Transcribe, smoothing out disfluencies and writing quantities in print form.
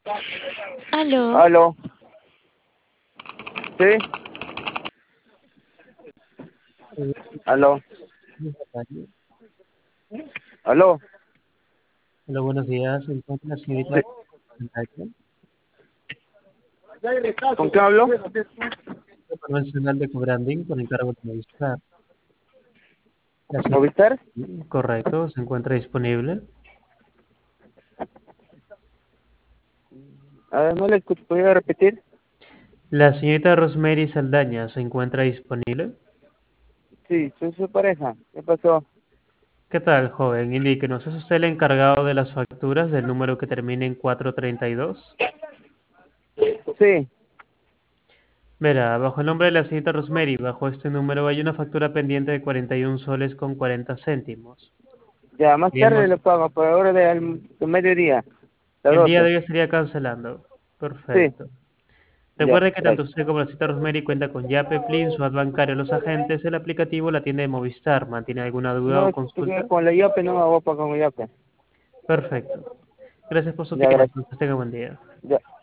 Aló, Aló, sí, aló, aló, Hola, buenos días. ¿Se encuentra la sí. señorita Natalia? ¿Con quién hablo? Profesional de co-branding con encargo de Movistar. La señorita, ¿Movistar? correcto, se encuentra disponible. A ver, no le escucho, ¿podría repetir? La señorita Rosemary Saldaña se encuentra disponible. Sí, soy su pareja. ¿Qué pasó? ¿Qué tal, joven? Indíquenos, ¿es usted el encargado de las facturas del número que termina en 432? Sí, Verá, bajo el nombre de la señorita Rosemary, bajo este número hay una factura pendiente de 41 soles con 40 céntimos. ya, más tarde Queríamos, le pago, por ahora de mediodía, las el día 12. de hoy estaría cancelando. Sí, Perfecto. ya, Recuerde que tanto gracias. usted como la cita Rosemary cuenta con Yape, Plin, su ad bancario, los agentes, el aplicativo, la tienda de Movistar. ¿Mantiene alguna duda No, o es que consulta? con la IOPE no me voy a pagar con la IOPE. Perfecto. Gracias por su Ya, tiempo. gracias. Entonces tenga buen día. Ya.